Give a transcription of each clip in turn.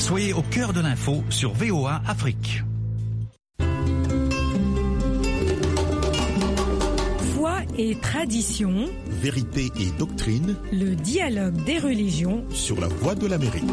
Soyez au cœur de l'info sur VOA Afrique. Foi et tradition, vérité et doctrine, le dialogue des religions sur la Voix de l'Amérique.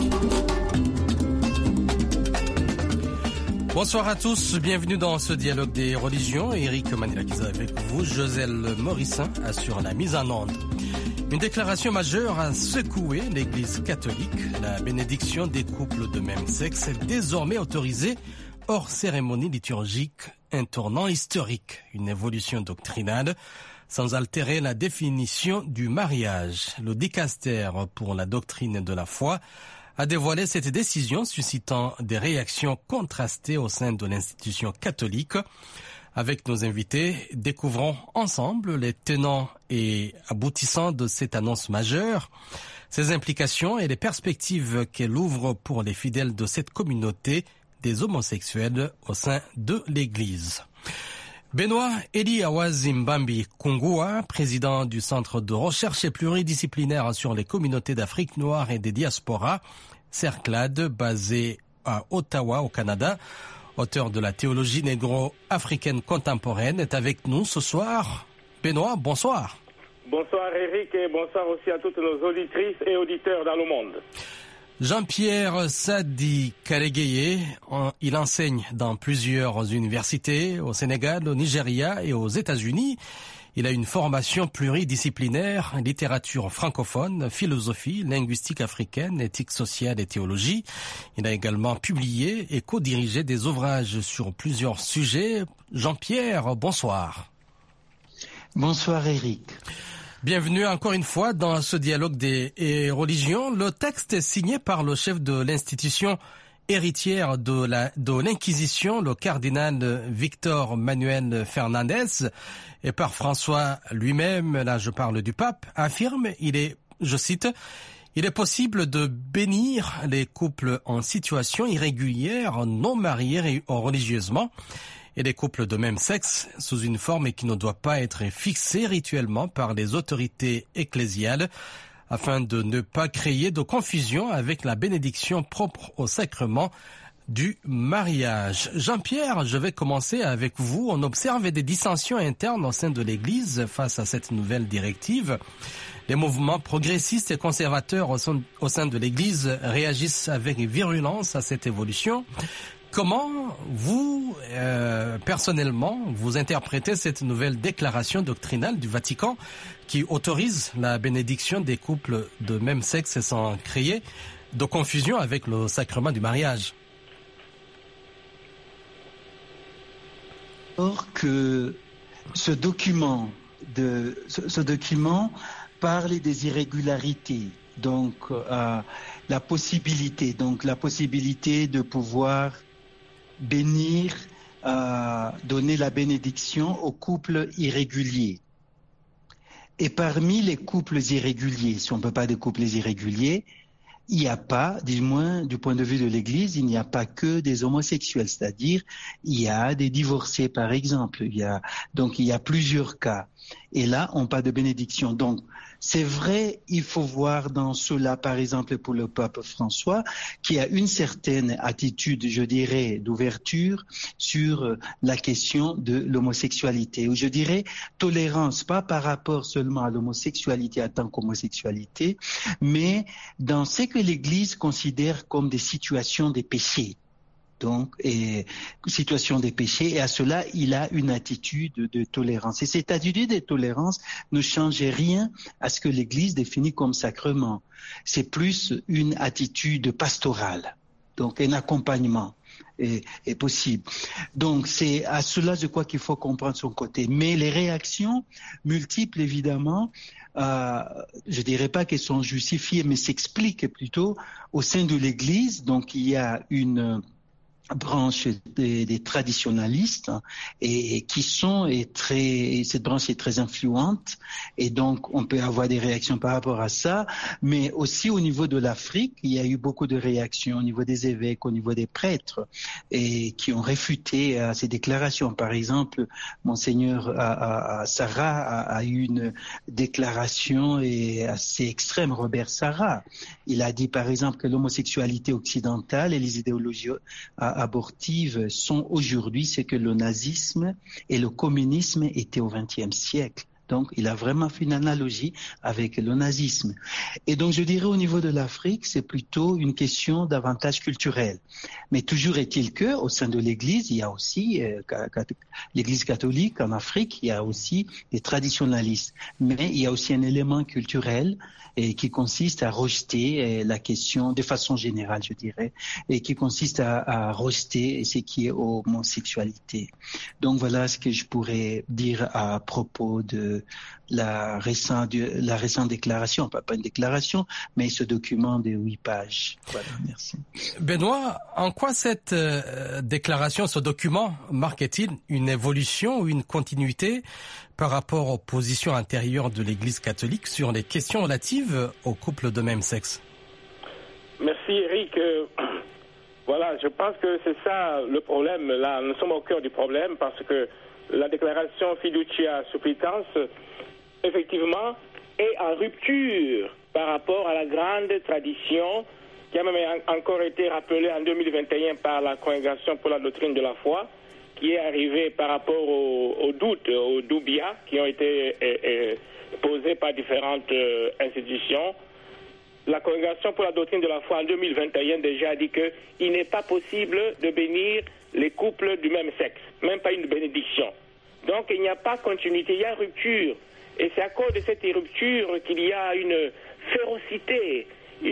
Bonsoir à tous, bienvenue dans ce dialogue des religions. Eric Manilakiza avec vous, Joselle Morissin assure la mise en onde. Une déclaration majeure a secoué l'Église catholique. La bénédiction des couples de même sexe est désormais autorisée hors cérémonie liturgique, un tournant historique, une évolution doctrinale sans altérer la définition du mariage. Le dicaster pour la doctrine de la foi a dévoilé cette décision suscitant des réactions contrastées au sein de l'institution catholique. Avec nos invités, découvrons ensemble les tenants et aboutissants de cette annonce majeure, ses implications et les perspectives qu'elle ouvre pour les fidèles de cette communauté des homosexuels au sein de l'Église. Benoît Eli Awazimbambi Kungua, président du Centre de recherche et pluridisciplinaire sur les communautés d'Afrique noire et des diasporas, CERCLAD, basé à Ottawa, au Canada, auteur de la théologie négro-africaine contemporaine, est avec nous ce soir. Benoît, bonsoir. Bonsoir Eric et bonsoir aussi à toutes nos auditrices et auditeurs dans le monde. Jean-Pierre Sadi Kalegeye, il enseigne dans plusieurs universités au Sénégal, au Nigeria et aux États-Unis. Il a une formation pluridisciplinaire, littérature francophone, philosophie, linguistique africaine, éthique sociale et théologie. Il a également publié et co-dirigé des ouvrages sur plusieurs sujets. Jean-Pierre, bonsoir. Bonsoir Eric. Bienvenue encore une fois dans ce dialogue des religions. Le texte est signé par le chef de l'institution héritière de l'Inquisition, le cardinal Victor Manuel Fernandez, et par François lui-même, là je parle du pape, affirme, je cite, « Il est possible de bénir les couples en situation irrégulière, non mariés religieusement, et les couples de même sexe sous une forme qui ne doit pas être fixée rituellement par les autorités ecclésiales, afin de ne pas créer de confusion avec la bénédiction propre au sacrement du mariage. Jean-Pierre, je vais commencer avec vous. On observe des dissensions internes au sein de l'Église face à cette nouvelle directive. Les mouvements progressistes et conservateurs au sein de l'Église réagissent avec virulence à cette évolution. Comment vous, personnellement, vous interprétez cette nouvelle déclaration doctrinale du Vatican qui autorise la bénédiction des couples de même sexe sans créer de confusion avec le sacrement du mariage? Or que ce document parle des irrégularités, donc la possibilité de pouvoir bénir, donner la bénédiction aux couples irréguliers. Et parmi les couples irréguliers, si on ne peut pas des couples irréguliers, il n'y a pas, du moins du point de vue de l'Église, il n'y a pas que des homosexuels, c'est-à-dire il y a des divorcés par exemple, il y a plusieurs cas. Et là, on parle de bénédiction. Donc, c'est vrai, il faut voir dans cela, par exemple, pour le pape François, qui a une certaine attitude, je dirais, d'ouverture sur la question de l'homosexualité. Ou je dirais, tolérance, pas par rapport seulement à l'homosexualité en tant qu'homosexualité, mais dans ce que l'Église considère comme des situations des péchés. Donc, situation des péchés, et à cela, il a une attitude de tolérance. Et cette attitude de tolérance ne change rien à ce que l'Église définit comme sacrement. C'est plus une attitude pastorale, donc un accompagnement est possible. Donc, c'est à cela, je crois qu'il faut comprendre son côté. Mais les réactions multiples, évidemment, je dirais pas qu'elles sont justifiées, mais s'expliquent plutôt au sein de l'Église. Donc, il y a une branche des traditionalistes et cette branche est très influente et donc on peut avoir des réactions par rapport à ça, mais aussi au niveau de l'Afrique, il y a eu beaucoup de réactions au niveau des évêques, au niveau des prêtres et qui ont réfuté ces déclarations. Par exemple, Monseigneur Sarah a eu une déclaration assez extrême, Robert Sarah. Il a dit par exemple que l'homosexualité occidentale et les idéologies abortives sont aujourd'hui ce que le nazisme et le communisme étaient au XXe siècle. Donc, il a vraiment fait une analogie avec le nazisme. Et donc, je dirais au niveau de l'Afrique, c'est plutôt une question davantage culturelle. Mais toujours est-il que, au sein de l'Église, il y a aussi, l'Église catholique en Afrique, il y a aussi des traditionalistes. Mais il y a aussi un élément culturel et qui consiste à rejeter la question de façon générale, je dirais, et qui consiste à rejeter ce qui est homosexualité. Donc voilà ce que je pourrais dire à propos de la récente déclaration, pas une déclaration, mais ce document de 8 pages. Voilà, merci. Benoît, en quoi cette déclaration, ce document, marque-t-il une évolution ou une continuité par rapport aux positions intérieures de l'Église catholique sur les questions relatives aux couples de même sexe? Merci Eric. Voilà, je pense que c'est ça le problème. Là, nous sommes au cœur du problème parce que la déclaration Fiducia Supplicans, effectivement, est en rupture par rapport à la grande tradition qui a même encore été rappelée en 2021 par la Congrégation pour la doctrine de la foi, qui est arrivée par rapport aux doutes, aux doubias qui ont été posés par différentes institutions. La Congrégation pour la doctrine de la foi en 2021 déjà a dit qu'il n'est pas possible de bénir les couples du même sexe, même pas une bénédiction. Donc il n'y a pas continuité, il y a rupture. Et c'est à cause de cette rupture qu'il y a une férocité,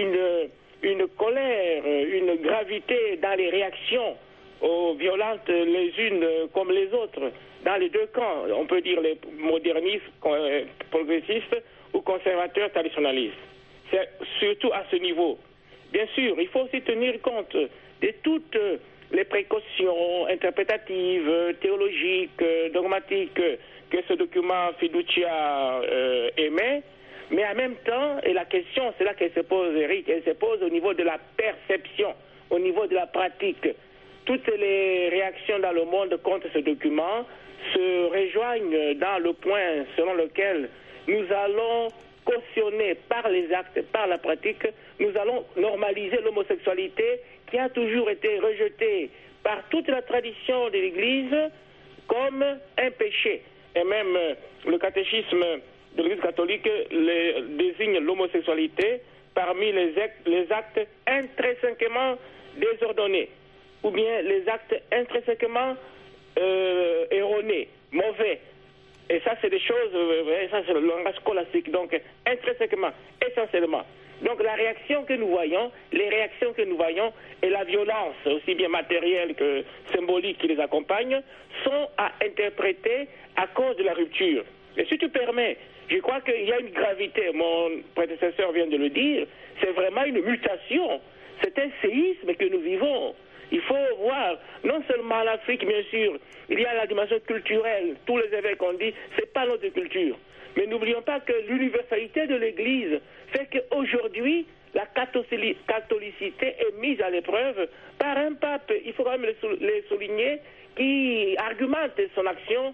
une colère, une gravité dans les réactions violentes les unes comme les autres, dans les deux camps. On peut dire les modernistes, progressistes ou conservateurs traditionnalistes. C'est surtout à ce niveau. Bien sûr, il faut aussi tenir compte de toutes les précautions interprétatives, théologiques, dogmatiques que ce document Fiducia émet, mais en même temps, et la question, c'est là qu'elle se pose, Eric, elle se pose au niveau de la perception, au niveau de la pratique. Toutes les réactions dans le monde contre ce document se rejoignent dans le point selon lequel nous allons cautionner par les actes, par la pratique, nous allons normaliser l'homosexualité qui a toujours été rejetée par toute la tradition de l'Église comme un péché. Et même le catéchisme de l'Église catholique désigne l'homosexualité parmi les actes intrinsèquement désordonnés, ou bien les actes intrinsèquement erronés, mauvais. Et ça, c'est des choses, ça c'est le langage scolastique, donc intrinsèquement, essentiellement. Donc la réaction que nous voyons, les réactions que nous voyons et la violence, aussi bien matérielle que symbolique qui les accompagne, sont à interpréter à cause de la rupture. Et si tu permets, je crois qu'il y a une gravité, mon prédécesseur vient de le dire, c'est vraiment une mutation, c'est un séisme que nous vivons. Il faut voir, non seulement l'Afrique, bien sûr, il y a la dimension culturelle. Tous les évêques ont dit, c'est pas notre culture. Mais n'oublions pas que l'universalité de l'Église fait qu'aujourd'hui, la catholicité est mise à l'épreuve par un pape, il faut quand même les souligner, qui argumente son action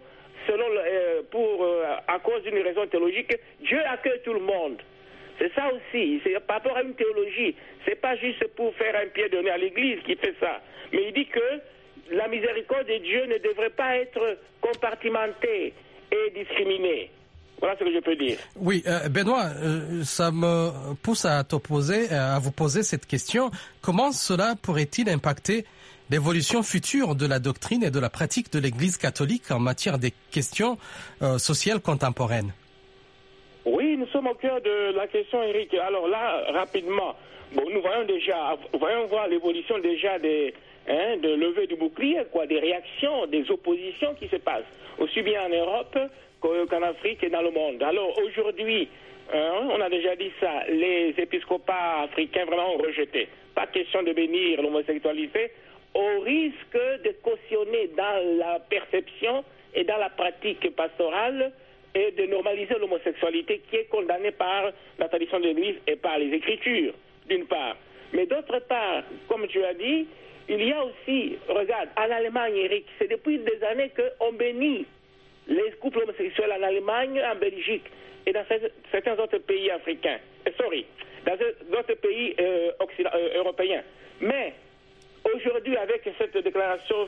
à cause d'une raison théologique. Dieu accueille tout le monde. C'est ça aussi, c'est par rapport à une théologie. C'est pas juste pour faire un pied donné à l'Église qui fait ça. Mais il dit que la miséricorde de Dieu ne devrait pas être compartimentée et discriminée. Voilà ce que je peux dire. Oui, Benoît, ça me pousse à vous poser cette question. Comment cela pourrait-il impacter l'évolution future de la doctrine et de la pratique de l'Église catholique en matière des questions sociales contemporaines? Oui, nous sommes au cœur de la question, Eric. Alors là, rapidement, nous voyons voir l'évolution déjà de levée du bouclier, des réactions, des oppositions qui se passent, aussi bien en Europe qu'en Afrique et dans le monde. Alors aujourd'hui, on a déjà dit ça, les épiscopats africains vraiment ont rejeté. Pas question de bénir l'homosexualité. au risque de cautionner dans la perception et dans la pratique pastorale et de normaliser l'homosexualité qui est condamnée par la tradition de l'Église et par les Écritures, d'une part. Mais d'autre part, comme tu as dit, il y a aussi, regarde, en Allemagne, Eric, c'est depuis des années qu'on bénit les couples homosexuels en Allemagne, en Belgique et dans certains autres pays africains. Dans d'autres pays européens. Mais aujourd'hui, avec cette déclaration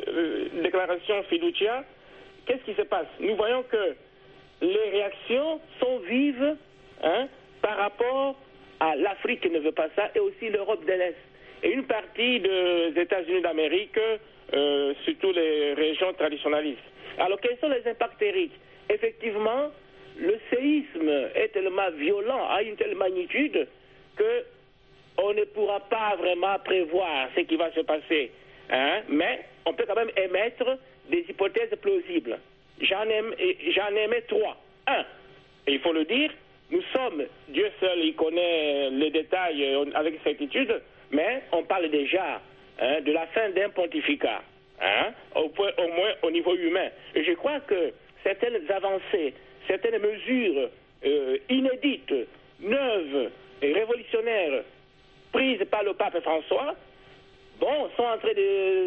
fiducia, qu'est-ce qui se passe? Nous voyons que les réactions sont vives par rapport à l'Afrique qui ne veut pas ça et aussi l'Europe de l'Est. Et une partie des États-Unis d'Amérique, surtout les régions traditionnalistes. Alors, quels sont les impacts, Eric? Effectivement, le séisme est tellement violent, à une telle magnitude, qu'on ne pourra pas vraiment prévoir ce qui va se passer. Mais on peut quand même émettre des hypothèses plausibles. J'en émets 3. 1, il faut le dire, nous sommes, Dieu seul, il connaît les détails avec certitude, mais on parle déjà de la fin d'un pontificat, au moins au niveau humain. Et je crois que certaines avancées, certaines mesures inédites, neuves et révolutionnaires prises par le pape François, sont en train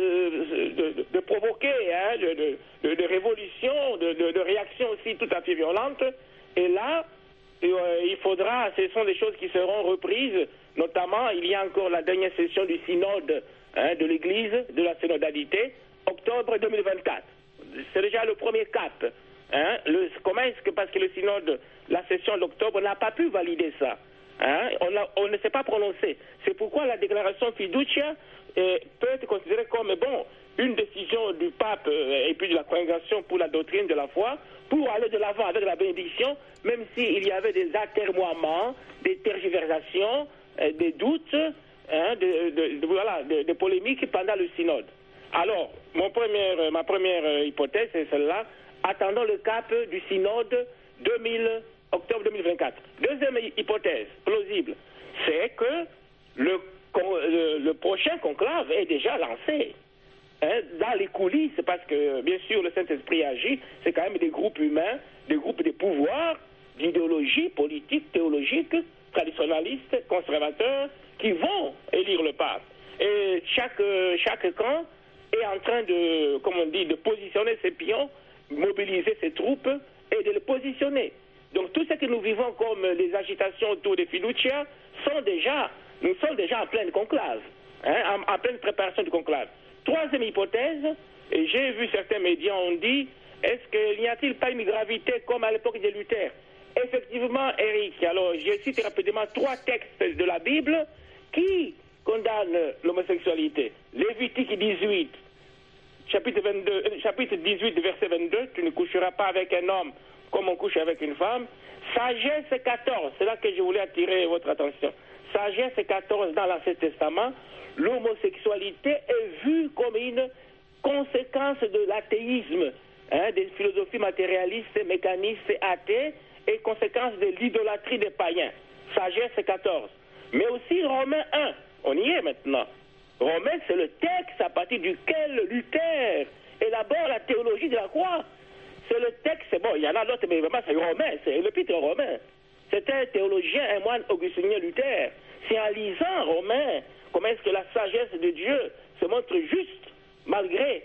de provoquer de révolutions, de réactions aussi tout à fait violentes. Et là, il faudra, ce sont des choses qui seront reprises, notamment il y a encore la dernière session du synode de l'Église, de la synodalité, octobre 2024. C'est déjà le premier cap. Comment est-ce que, parce que le synode, la session d'octobre n'a pas pu valider ça. On ne s'est pas prononcé. C'est pourquoi la déclaration fiducia peut être considérée comme une décision du pape et puis de la congrégation pour la doctrine de la foi, pour aller de l'avant avec la bénédiction, même s'il y avait des atermoiements, des tergiversations, des doutes, des polémiques pendant le synode. Alors, ma première hypothèse, c'est celle-là. Attendons le cap du synode octobre 2024. Deuxième hypothèse plausible, c'est que le prochain conclave est déjà lancé. Dans les coulisses, parce que bien sûr le Saint-Esprit agit, c'est quand même des groupes humains, des groupes de pouvoir, d'idéologie politique, théologique, traditionnalistes, conservateurs, qui vont élire le pape. Et chaque camp est en train de, comme on dit, de positionner ses pions, mobiliser ses troupes et de les positionner. Donc tout ce que nous vivons comme les agitations autour des fiducia nous sommes déjà en pleine conclave, en pleine préparation du conclave. Troisième hypothèse, et j'ai vu certains médias ont dit, n'y a-t-il pas une gravité comme à l'époque de Luther? Effectivement, Eric, alors je cite rapidement 3 textes de la Bible qui condamnent l'homosexualité. Lévitique 18, chapitre 18, verset 22, tu ne coucheras pas avec un homme comme on couche avec une femme. Sagesse 14, c'est là que je voulais attirer votre attention. Sagesse 14 dans l'Ancien Testament, l'homosexualité est vue comme une conséquence de l'athéisme, des philosophies matérialistes, mécanistes, athées, et conséquence de l'idolâtrie des païens. Sagesse 14. Mais aussi Romains 1, on y est maintenant. Romains, c'est le texte à partir duquel Luther élabore la théologie de la croix. C'est le texte, il y en a d'autres, mais vraiment c'est Romain, c'est l'épître Romain. C'est un théologien, un moine augustinien Luther. C'est en lisant Romain comment est-ce que la sagesse de Dieu se montre juste malgré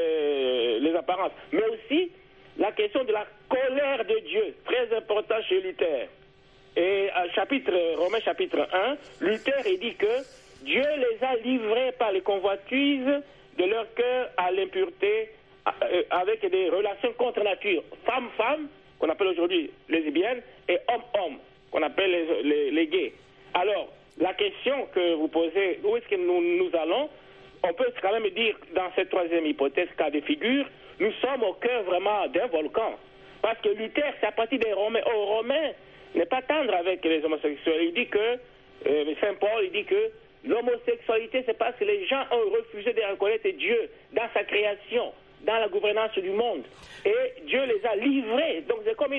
les apparences. Mais aussi la question de la colère de Dieu, très important chez Luther. Et Romains chapitre 1, Luther il dit que Dieu les a livrés par les convoitises de leur cœur à l'impureté, avec des relations contre nature. Femme-femme, qu'on appelle aujourd'hui lesbiennes, et homme-homme, qu'on appelle les gays. Alors, la question que vous posez, où est-ce que nous allons? On peut quand même dire, dans cette troisième hypothèse, cas de figure, nous sommes au cœur vraiment d'un volcan. Parce que Luther, c'est à partir des Romains. Romain n'est pas tendre avec les homosexuels. Il dit que, Saint Paul, il dit que l'homosexualité, c'est parce que les gens ont refusé de reconnaître Dieu dans sa création, dans la gouvernance du monde. Et Dieu les a livrés. Donc c'est comme une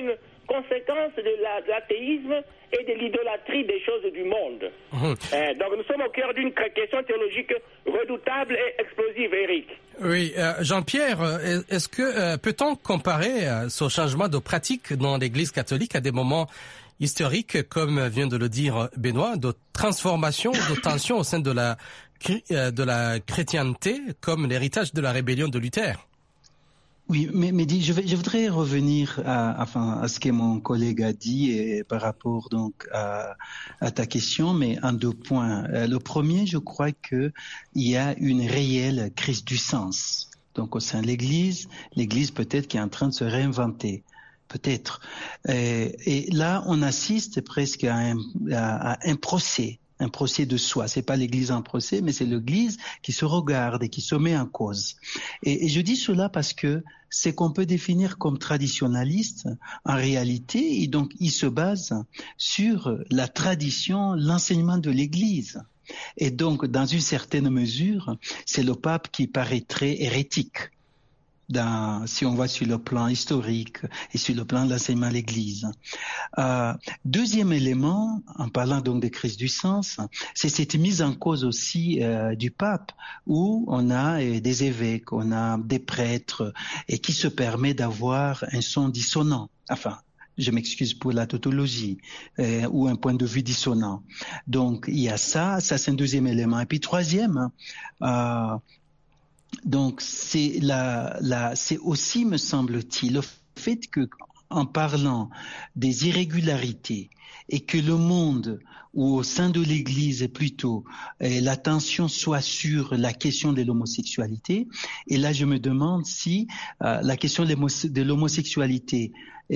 conséquence de l'athéisme et de l'idolâtrie des choses du monde. Donc nous sommes au cœur d'une question théologique redoutable et explosive, Eric. Oui, Jean-Pierre, est-ce que peut-on comparer ce changement de pratique dans l'Église catholique à des moments historiques, comme vient de le dire Benoît, de transformation, de tension au sein de la chrétienté, comme l'héritage de la rébellion de Luther? Oui, mais je voudrais revenir à ce que mon collègue a dit par rapport donc à ta question, mais en 2 points. Le premier, je crois que il y a une réelle crise du sens. Donc au sein de l'Église peut-être qui est en train de se réinventer. Peut-être. Et là, on assiste presque à un procès de soi. C'est pas l'Église en procès, mais c'est l'Église qui se regarde et qui se met en cause. Et je dis cela parce que c'est qu'on peut définir comme traditionnaliste, en réalité, et donc il se base sur la tradition, l'enseignement de l'Église. Et donc, dans une certaine mesure, c'est le pape qui paraîtrait hérétique. Si on voit sur le plan historique et sur le plan de l'enseignement de l'Église. Deuxième élément, en parlant donc de crise du sens, c'est cette mise en cause aussi du pape, où on a des évêques, on a des prêtres, et qui se permet d'avoir un son dissonant. Enfin, je m'excuse pour la tautologie, ou un point de vue dissonant. Donc, il y a ça c'est un deuxième élément. Et puis troisième, donc c'est aussi, me semble-t-il, le fait que, en parlant des irrégularités et que le monde ou au sein de l'Église plutôt l'attention soit sur la question de l'homosexualité, et là je me demande si la question de l'homosexualité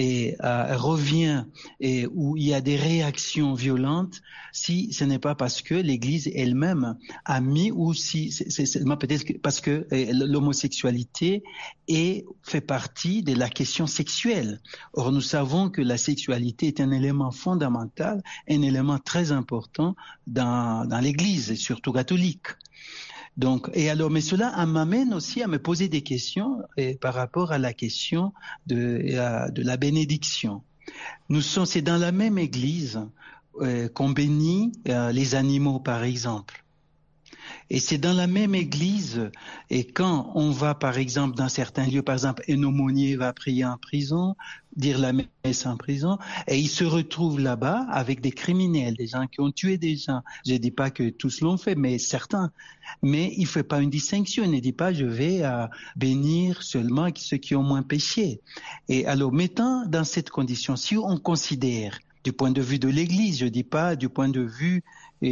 revient et où il y a des réactions violentes, si ce n'est pas parce que l'Église elle-même a mis, ou si c'est seulement peut-être parce que l'homosexualité fait partie de la question sexuelle. Or, nous savons que la sexualité est un élément fondamental, un élément très important dans l'Église, surtout catholique. Donc, mais cela m'amène aussi à me poser des questions par rapport à la question de la bénédiction. C'est dans la même église qu'on bénit les animaux, par exemple. Et c'est dans la même église, et quand on va, par exemple, dans certains lieux, par exemple, un aumônier va prier en prison, dire la messe en prison, et il se retrouve là-bas avec des criminels, des gens qui ont tué des gens. Je ne dis pas que tous l'ont fait, mais certains. Mais il ne fait pas une distinction, il ne dit pas je vais bénir seulement ceux qui ont moins péché. Et alors, mettant dans cette condition, si on considère du point de vue de l'Église, je ne dis pas du point de vue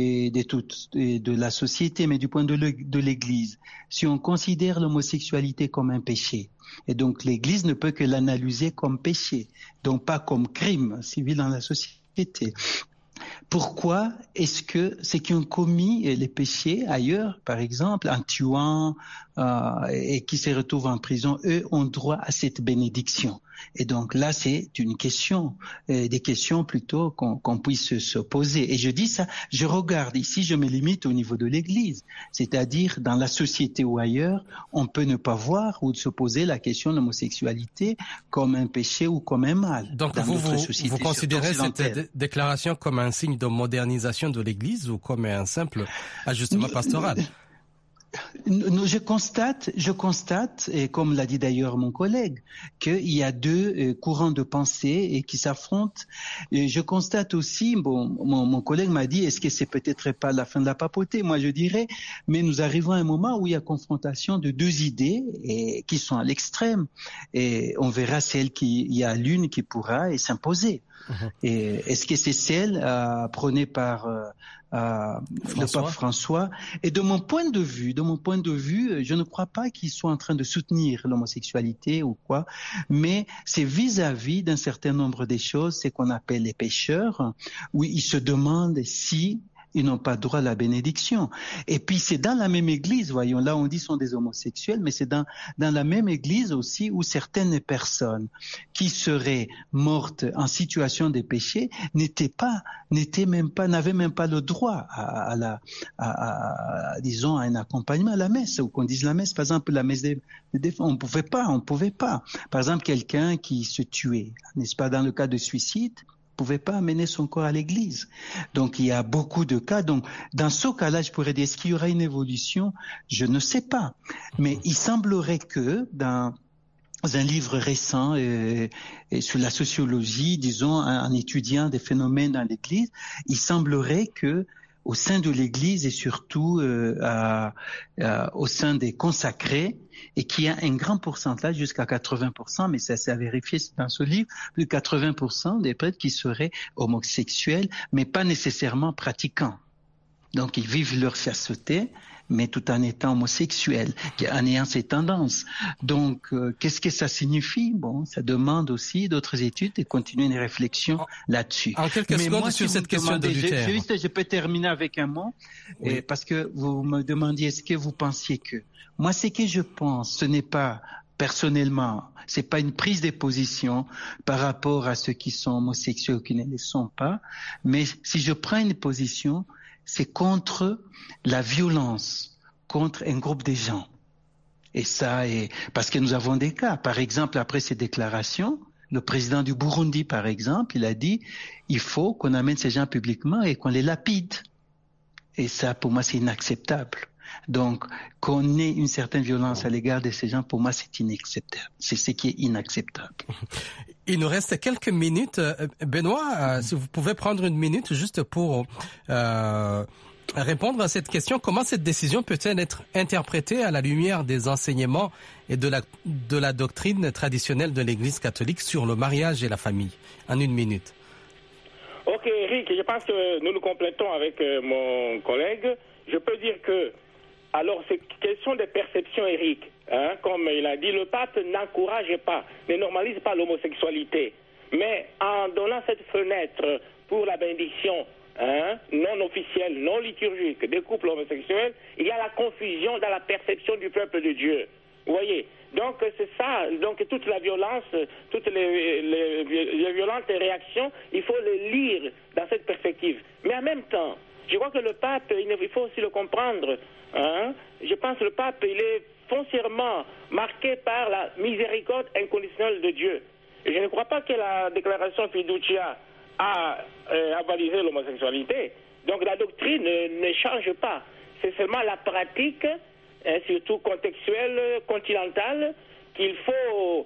de la société, mais du point de l'Église. Si on considère l'homosexualité comme un péché, et donc l'Église ne peut que l'analyser comme péché, donc pas comme crime civil dans la société. Pourquoi est-ce que ceux qui ont commis les péchés ailleurs, par exemple, en tuant et qui se retrouvent en prison, eux ont droit à cette bénédiction? Et donc là, c'est une question, des questions plutôt qu'on puisse se poser. Et je dis ça, je regarde ici, je me limite au niveau de l'Église, c'est-à-dire dans la société ou ailleurs, on peut ne pas voir ou se poser la question de l'homosexualité comme un péché ou comme un mal. Donc vous considérez cette déclaration comme un signe de modernisation de l'Église ou comme un simple ajustement pastoral? Je constate, et comme l'a dit d'ailleurs mon collègue, qu'il y a deux courants de pensée et qui s'affrontent. Et je constate aussi, mon collègue m'a dit, est-ce que c'est peut-être pas la fin de la papauté? Moi, je dirais, mais nous arrivons à un moment où il y a confrontation de deux idées qui sont à l'extrême, et on verra il y a l'une qui pourra s'imposer. Et est-ce que c'est celle prônée par le pape François? Et de mon point de vue, je ne crois pas qu'il soit en train de soutenir l'homosexualité ou quoi, mais c'est vis-à-vis d'un certain nombre des choses, c'est qu'on appelle les pécheurs, où il se demande si Ils n'ont pas droit à la bénédiction. Et puis c'est dans la même église, voyons, là on dit sont des homosexuels, mais c'est dans la même église aussi où certaines personnes qui seraient mortes en situation de péché n'avaient même pas le droit disons, à un accompagnement à la messe, ou qu'on dise la messe, par exemple la messe on pouvait pas. Par exemple, quelqu'un qui se tuait, n'est-ce pas, dans le cas de suicide, pouvait pas amener son corps à l'église. Donc il y a beaucoup de cas. Donc dans ce cas-là, je pourrais dire, est-ce qu'il y aura une évolution? Je ne sais pas. Mais il semblerait que dans un livre récent sur la sociologie, disons, en étudiant des phénomènes dans l'église, il semblerait que au sein de l'Église et surtout au sein des consacrés, et qu'il y a un grand pourcentage, jusqu'à 80%, mais ça s'est vérifié dans ce livre, plus de 80% des prêtres qui seraient homosexuels, mais pas nécessairement pratiquants. Donc ils vivent leur chasteté, mais tout en étant homosexuels, en ayant ces tendances. Donc, qu'est-ce que ça signifie? Bon, ça demande aussi d'autres études et continuer une réflexion là-dessus. En quelques secondes sur cette question de Luther. Je peux terminer avec un mot, oui. Parce que vous me demandiez, est-ce que vous pensiez que... Moi, ce que je pense, ce n'est pas... Personnellement, c'est pas une prise de position par rapport à ceux qui sont homosexuels ou qui ne le sont pas, mais si je prends une position, c'est contre la violence, contre un groupe de gens. Et ça est parce que nous avons des cas. Par exemple, après ces déclarations, le président du Burundi, par exemple, il a dit il faut qu'on amène ces gens publiquement et qu'on les lapide. Et ça, pour moi, c'est inacceptable. Donc, qu'on ait une certaine violence à l'égard de ces gens, pour moi, c'est inacceptable. C'est ce qui est inacceptable. Il nous reste quelques minutes. Benoît, si vous pouvez prendre une minute juste pour répondre à cette question. Comment cette décision peut-elle être interprétée à la lumière des enseignements et de la doctrine traditionnelle de l'Église catholique sur le mariage et la famille? En une minute. Ok, Eric, je pense que nous complétons avec mon collègue. Je peux dire que, alors, c'est question de perception, Eric. Comme il a dit, le pape n'encourage pas, ne normalise pas l'homosexualité. Mais en donnant cette fenêtre pour la bénédiction non officielle, non liturgique des couples homosexuels, il y a la confusion dans la perception du peuple de Dieu. Vous voyez? Donc c'est ça, donc toute la violence, toutes les violentes réactions, il faut les lire dans cette perspective. Mais en même temps, je crois que le pape, il faut aussi le comprendre. Je pense que le pape, il est foncièrement marqué par la miséricorde inconditionnelle de Dieu. Et je ne crois pas que la déclaration Fiducia a avalisé l'homosexualité. Donc la doctrine ne change pas. C'est seulement la pratique, surtout contextuelle, continentale, qu'il faut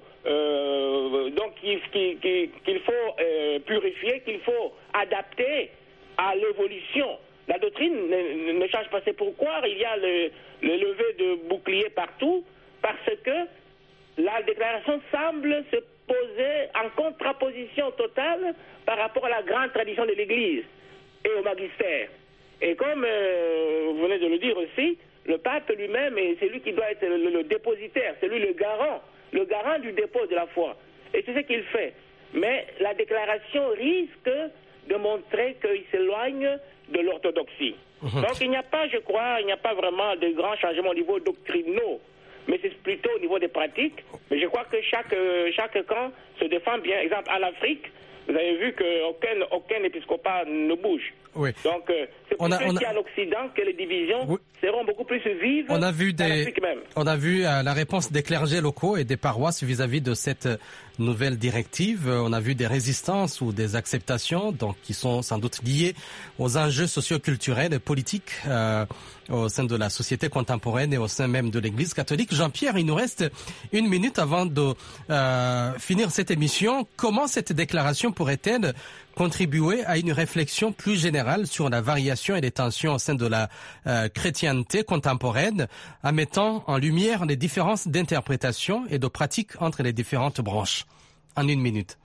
qu'il faut purifier, qu'il faut adapter à l'évolution. La doctrine ne change pas. C'est pourquoi il y a le lever de bouclier partout, parce que la déclaration semble se poser en contraposition totale par rapport à la grande tradition de l'Église et au magistère. Et comme vous venez de le dire aussi, le pape lui-même, c'est lui qui doit être le dépositaire, c'est lui le garant du dépôt de la foi. Et c'est ce qu'il fait. Mais la déclaration risque de montrer qu'il s'éloigne de l'orthodoxie. Donc il n'y a pas, je crois, vraiment de grands changements au niveau doctrinaux, mais c'est plutôt au niveau des pratiques. Mais je crois que chaque camp se défend bien. Exemple, en Afrique, vous avez vu qu'aucun épiscopat ne bouge. Oui. Donc, c'est pour ici en Occident que les divisions seront beaucoup plus vives. On a vu la réponse des clergés locaux et des paroisses vis-à-vis de cette nouvelle directive. On a vu des résistances ou des acceptations, donc qui sont sans doute liées aux enjeux socio-culturels et politiques au sein de la société contemporaine et au sein même de l'Église catholique. Jean-Pierre, il nous reste une minute avant de finir cette émission. Comment cette déclaration pourrait-elle contribuer à une réflexion plus générale sur la variation et les tensions au sein de la chrétienté contemporaine, en mettant en lumière les différences d'interprétation et de pratique entre les différentes branches? En une minute.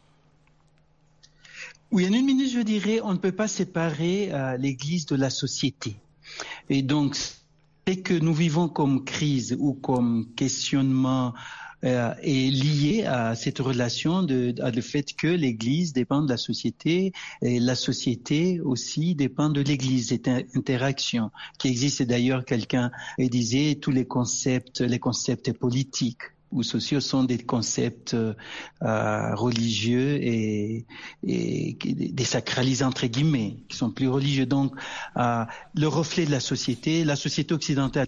Oui, en une minute, je dirais, on ne peut pas séparer l'Église de la société. Et donc, ce que nous vivons comme crise ou comme questionnement est lié à cette relation à le fait que l'Église dépend de la société et la société aussi dépend de l'Église. Cette interaction qui existe. Et d'ailleurs, quelqu'un disait tous les concepts politiques ou sociaux sont des concepts religieux et désacralisés entre guillemets, qui sont plus religieux. Donc, le reflet de la société occidentale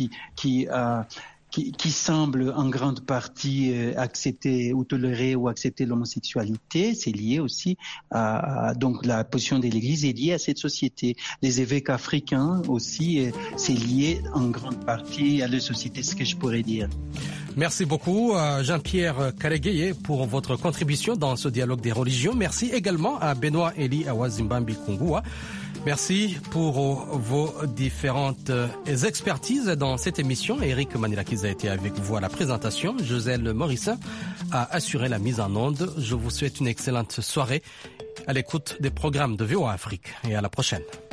qui semble en grande partie accepter ou tolérer ou accepter l'homosexualité, c'est lié aussi donc la position de l'Église est liée à cette société. Les évêques africains aussi, c'est lié en grande partie à la société, ce que je pourrais dire. Merci beaucoup Jean-Pierre Karegueye pour votre contribution dans ce dialogue des religions. Merci également à Benoît Eli Awazimbambi Kungua. Merci pour vos différentes expertises dans cette émission. Eric Manilakiz a été avec vous à la présentation. Joselle Morissin a assuré la mise en onde. Je vous souhaite une excellente soirée à l'écoute des programmes de VOA Afrique et à la prochaine.